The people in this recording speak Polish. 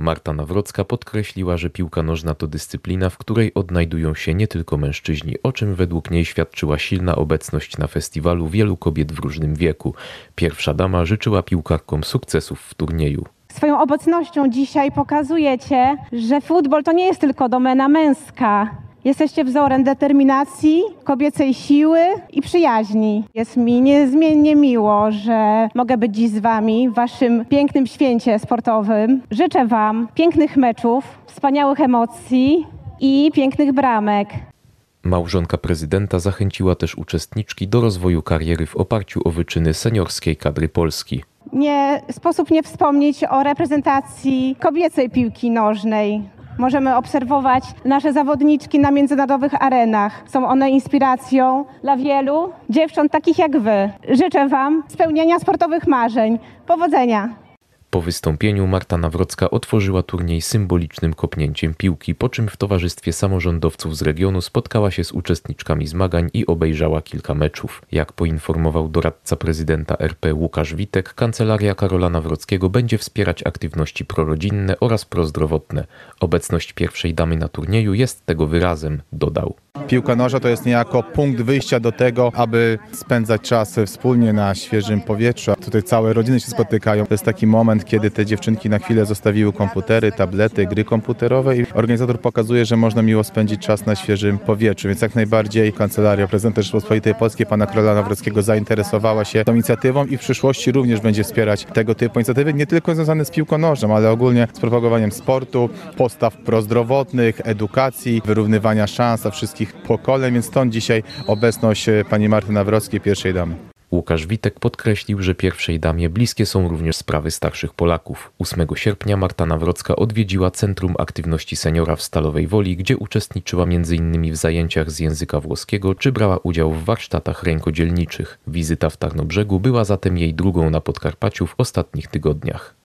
Marta Nawrocka podkreśliła, że piłka nożna to dyscyplina, w której odnajdują się nie tylko mężczyźni, o czym według niej świadczyła silna obecność na festiwalu wielu kobiet w różnym wieku. Pierwsza dama życzyła piłkarkom sukcesów w turnieju. Swoją obecnością dzisiaj pokazujecie, że futbol to nie jest tylko domena męska. Jesteście wzorem determinacji, kobiecej siły i przyjaźni. Jest mi niezmiennie miło, że mogę być dziś z wami w waszym pięknym święcie sportowym. Życzę wam pięknych meczów, wspaniałych emocji i pięknych bramek. Małżonka prezydenta zachęciła też uczestniczki do rozwoju kariery w oparciu o wyczyny seniorskiej kadry Polski. Nie sposób nie wspomnieć o reprezentacji kobiecej piłki nożnej. Możemy obserwować nasze zawodniczki na międzynarodowych arenach. Są one inspiracją dla wielu dziewcząt takich jak wy. Życzę wam spełnienia sportowych marzeń. Powodzenia! Po wystąpieniu Marta Nawrocka otworzyła turniej symbolicznym kopnięciem piłki, po czym w towarzystwie samorządowców z regionu spotkała się z uczestniczkami zmagań i obejrzała kilka meczów. Jak poinformował doradca prezydenta RP Łukasz Witek, kancelaria Karola Nawrockiego będzie wspierać aktywności prorodzinne oraz prozdrowotne. Obecność pierwszej damy na turnieju jest tego wyrazem, dodał. Piłka nożna to jest niejako punkt wyjścia do tego, aby spędzać czas wspólnie na świeżym powietrzu. Tutaj całe rodziny się spotykają. To jest taki moment, kiedy te dziewczynki na chwilę zostawiły komputery, tablety, gry komputerowe i organizator pokazuje, że można miło spędzić czas na świeżym powietrzu. Więc jak najbardziej kancelaria prezydenta Rzeczypospolitej Polskiej, pana Karola Nawrockiego, zainteresowała się tą inicjatywą i w przyszłości również będzie wspierać tego typu inicjatywy, nie tylko związane z piłką nożną, ale ogólnie z propagowaniem sportu, postaw prozdrowotnych, edukacji, wyrównywania szans dla wszystkich pokoleń, więc stąd dzisiaj obecność pani Marty Nawrockiej, pierwszej damy. Łukasz Witek podkreślił, że pierwszej damie bliskie są również sprawy starszych Polaków. 8 sierpnia Marta Nawrocka odwiedziła Centrum Aktywności Seniora w Stalowej Woli, gdzie uczestniczyła m.in. w zajęciach z języka włoskiego czy brała udział w warsztatach rękodzielniczych. Wizyta w Tarnobrzegu była zatem jej drugą na Podkarpaciu w ostatnich tygodniach.